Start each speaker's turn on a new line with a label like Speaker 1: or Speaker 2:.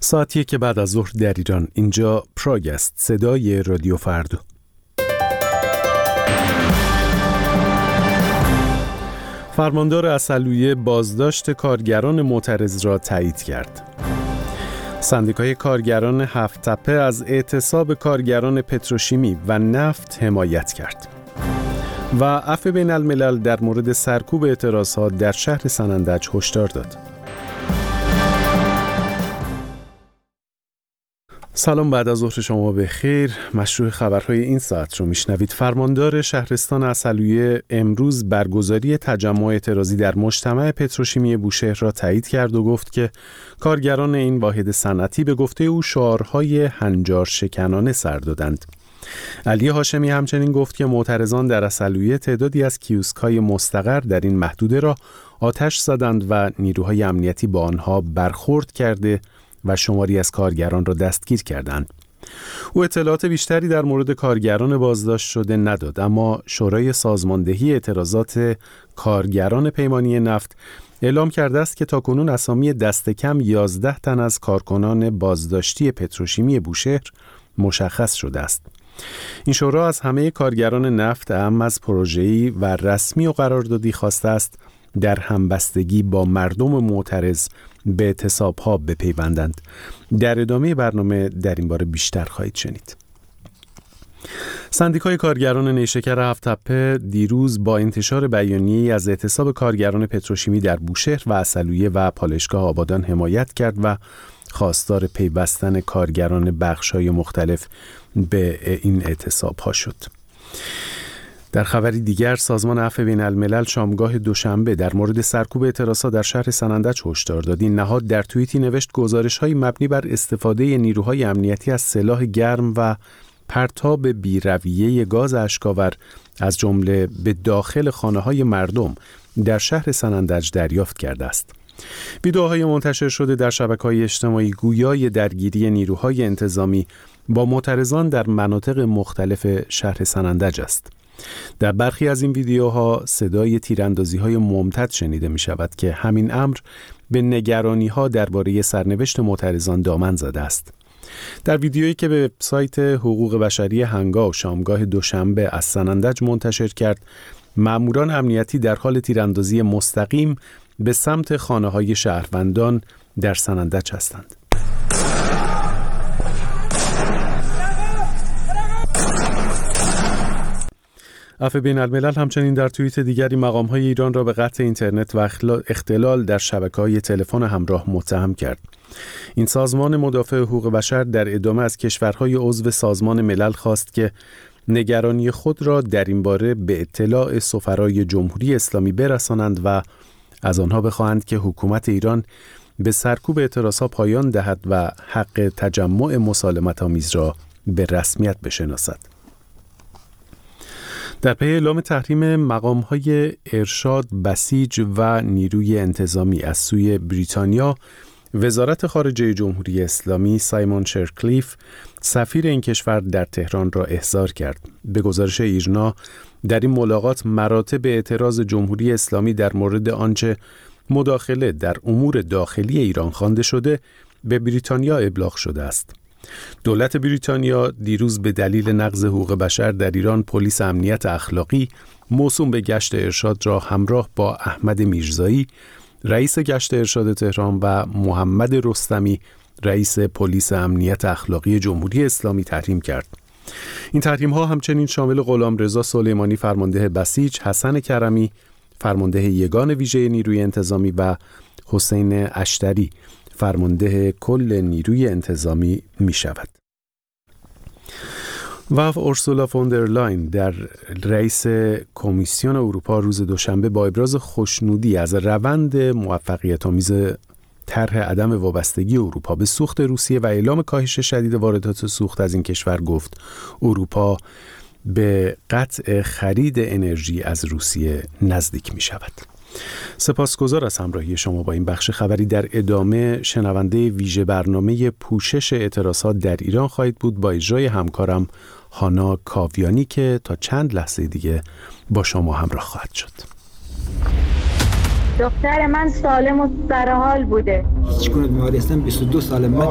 Speaker 1: ساعت 1 بعد از ظهر در ایران. اینجا پراگ است، صدای رادیو فردا. فرماندار عسلویه بازداشت کارگران معترض را تایید کرد. سندیکای کارگران هفت تپه از اعتصاب کارگران پتروشیمی و نفت حمایت کرد. و عفو بین الملل در مورد سرکوب اعتراضات در شهر سنندج هشدار داد. سلام، بعد از ظهر شما بخیر. مشروع خبرهای این ساعت رو میشنوید. فرماندار شهرستان عسلویه امروز برگزاری تجمع اعتراضی در مجتمع پتروشیمی بوشهر را تایید کرد و گفت که کارگران این واحد صنعتی به گفته او شعارهای هنجار شکنانه سر دادند. علی هاشمی همچنین گفت که معترضان در عسلویه تعدادی از کیوسک‌های مستقر در این محدوده را آتش زدند و نیروهای امنیتی با آنها برخورد کرده و شماری از کارگران را دستگیر کردند. او اطلاعات بیشتری در مورد کارگران بازداشت شده نداد، اما شورای سازماندهی اعتراضات کارگران پیمانی نفت اعلام کرده است که تاکنون اسامی دست کم 11 تن از کارکنان بازداشتی پتروشیمی بوشهر مشخص شده است. این شورا از همه کارگران نفت اهم از پروژه‌ای و رسمی و قراردادی خواسته است در همبستگی با مردم معترض به اعتصاب‌ها بپیوندند. در ادامه برنامه در این باره بیشتر خواهید شنید. سندیکای کارگران نیشکر هفت تپه دیروز با انتشار بیانیه‌ای از اعتصاب کارگران پتروشیمی در بوشهر و عسلویه و پالایشگاه آبادان حمایت کرد و خواستار پیوستن کارگران بخش‌های مختلف به این اعتصاب‌ها شد. در خبری دیگر، سازمان عفو بین الملل شامگاه دوشنبه در مورد سرکوب اعتراضات در شهر سنندج هشدار داد. این نهاد در توییتی نوشت گزارش‌های مبنی بر استفاده نیروهای امنیتی از سلاح گرم و پرتاب بی‌رویه گاز اشک‌آور از جمله به داخل خانه‌های مردم در شهر سنندج دریافت کرده است. ویدئوهای منتشر شده در شبکه‌های اجتماعی گویای درگیری نیروهای انتظامی با معترضان در مناطق مختلف شهر سنندج است. در برخی از این ویدیوها صدای تیراندازی‌های ممتد شنیده می‌شود که همین امر به نگرانی‌ها درباره سرنوشت معترضان دامن زده است. در ویدیویی که به سایت حقوق بشری هنگاو شامگاه دوشنبه از سنندج منتشر کرد، ماموران امنیتی در حال تیراندازی مستقیم به سمت خانه‌های شهروندان در سنندج هستند. عفو بین الملل همچنین در توییت دیگری مقام‌های ایران را به قطع اینترنت و اختلال در شبکه‌های تلفن همراه متهم کرد. این سازمان مدافع حقوق بشر در ادامه از کشورهای عضو سازمان ملل خواست که نگرانی خود را در این باره به اطلاع سفرای جمهوری اسلامی برسانند و از آنها بخواهند که حکومت ایران به سرکوب اعتراضات پایان دهد و حق تجمع مسالمت‌آمیز را به رسمیت بشناسد. در پی اعلام تحریم مقام‌های ارشاد، بسیج و نیروی انتظامی از سوی بریتانیا، وزارت خارجه جمهوری اسلامی سایمون شرکلیف سفیر این کشور در تهران را احضار کرد. به گزارش ایرنا در این ملاقات مراتب اعتراض جمهوری اسلامی در مورد آنچه مداخله در امور داخلی ایران خوانده شده به بریتانیا ابلاغ شده است. دولت بریتانیا دیروز به دلیل نقض حقوق بشر در ایران پلیس امنیت اخلاقی موسوم به گشت ارشاد را همراه با احمد میرزایی رئیس گشت ارشاد تهران و محمد رستمی رئیس پلیس امنیت اخلاقی جمهوری اسلامی تحریم کرد. این تحریم‌ها همچنین شامل غلامرضا سلیمانی فرمانده بسیج، حسن کرمی فرمانده یگان ویژه نیروی انتظامی و حسین اشتری فرمانده کل نیروی انتظامی می شود. و اورسولا فون در لاین در رئیس کمیسیون اروپا روز دوشنبه با ابراز خوشنودی از روند موفقیت‌آمیز طرح عدم وابستگی اروپا به سوخت روسیه و اعلام کاهش شدید واردات سوخت از این کشور گفت اروپا به قطع خرید انرژی از روسیه نزدیک می شود. سپاسگزار از همراهی شما با این بخش خبری. در ادامه شنونده ویژه برنامه پوشش اعتراضات در ایران خواهید بود با اجرای همکارم هانا کاویانی که تا چند لحظه دیگه با شما همراه خواهد شد.
Speaker 2: دختر من سالم و سرحال بوده.
Speaker 3: هیچ گونه بیماری هستم 22 سالم.